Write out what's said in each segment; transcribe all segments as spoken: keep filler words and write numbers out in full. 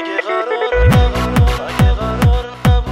مگه قرار نبود مگه قرار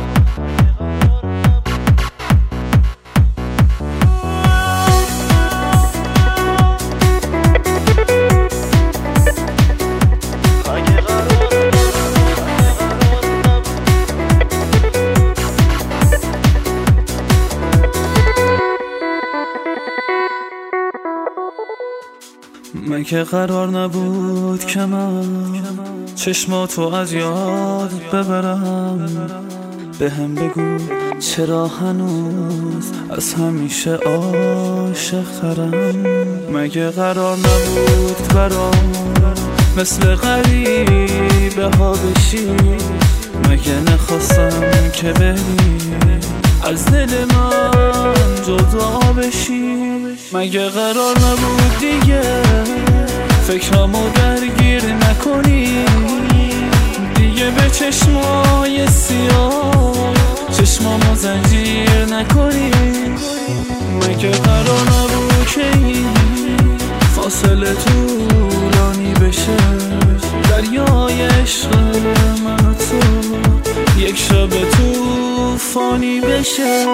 مگه قرار نبود که من چشماتو از یاد ببرم؟ به هم بگو چرا هنوز از همیشه عاشق‌ترم؟ مگه قرار نبود برام مثل غریبه ها بشی؟ مگه نخواستم که بری از دل من جدا بشی؟ مگه قرار نبود دیگه فکرامو درگیر نکنی؟ دیگه به چشمای سیاه چشمامو زنجیر نکنی؟ مگه قرار نبود که این فاصله طولانی بشه؟ دریای عشق من و تو یک شب طوفانی بشه؟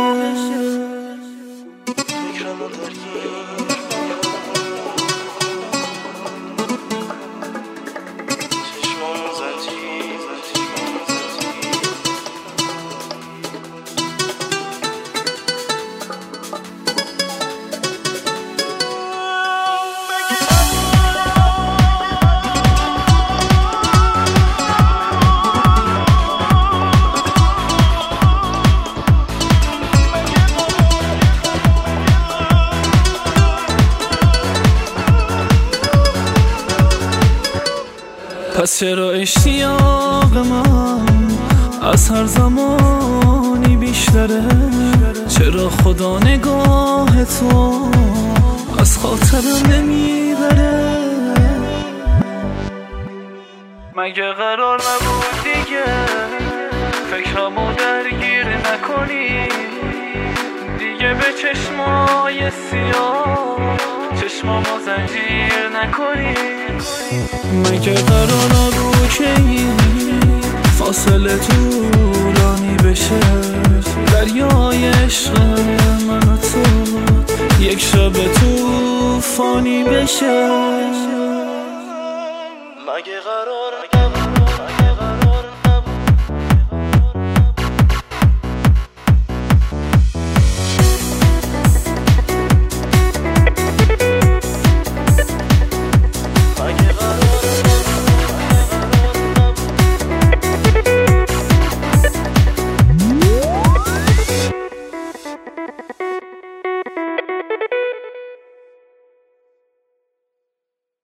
پس چرا اشتیاق من از هر زمانی بیشتره؟ چرا خدا نگاه تو از خاطرم نمیبره؟ مگه قرار نبود دیگه فکرامو درگیر نکنی؟ دیگه به چشمای سیاه چشمامو زنجیر نکنی؟ مگه قرار نبود که این فاصله طولانی بشه؟ دریای عشق من و تو یک شب طوفانی بشه؟ مگه قرار